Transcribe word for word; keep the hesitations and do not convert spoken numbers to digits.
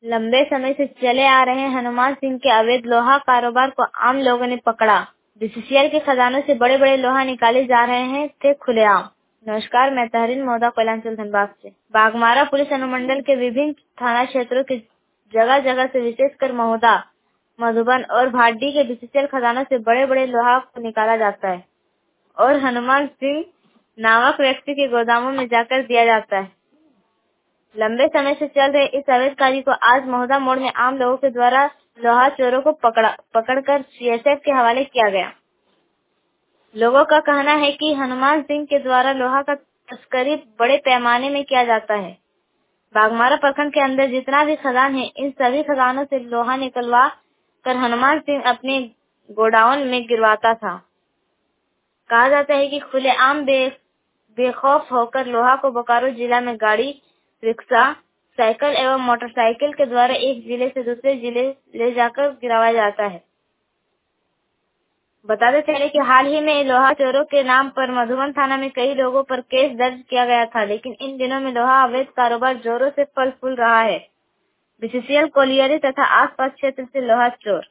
लंबे समय से चले आ रहे हनुमान सिंह के अवैध लोहा कारोबार को आम लोगों ने पकड़ा। बीसीसीएल के खजानों से बड़े बड़े लोहा निकाले जा रहे हैं थे खुलेआम। नमस्कार, मैं तहरीन मौदा कोयलांचल धनबाद से। बाघमारा पुलिस अनुमंडल के विभिन्न थाना क्षेत्रों के जगह जगह से विशेषकर महोदा, मधुबन और भाटी के बीसीसीएल खजानों से बड़े बड़े लोहा को निकाला जाता है और हनुमान सिंह नामक व्यक्ति के गोदामों में जाकर दिया जाता है। लंबे समय से चल रहे इस अवैध कार्य को आज महोदा मोड़ में आम लोगों के द्वारा लोहा चोरों को पकड़ा पकड़कर सीएसएफ के हवाले किया गया। लोगों का कहना है कि हनुमान सिंह के द्वारा लोहा का तस्करी बड़े पैमाने में किया जाता है। बाघमारा प्रखंड के अंदर जितना भी खदान है, इन सभी खदानों से लोहा निकलवा कर हनुमान सिंह अपने गोडाउन में गिरवाता था। कहा जाता है कि खुलेआम बे, बेखौफ होकर लोहा को बोकारो जिला में गाड़ी, रिक्शा, साइकिल एवं मोटरसाइकिल के द्वारा एक जिले से दूसरे जिले ले जाकर गिराया जाता है। बताते चले कि हाल ही में लोहा चोरों के नाम पर मधुबन थाना में कई लोगों पर केस दर्ज किया गया था, लेकिन इन दिनों में लोहा अवैध कारोबार जोरों से फल फूल रहा है। बीसीसीएल कोलियरी तथा आसपास क्षेत्र से लोहा चोर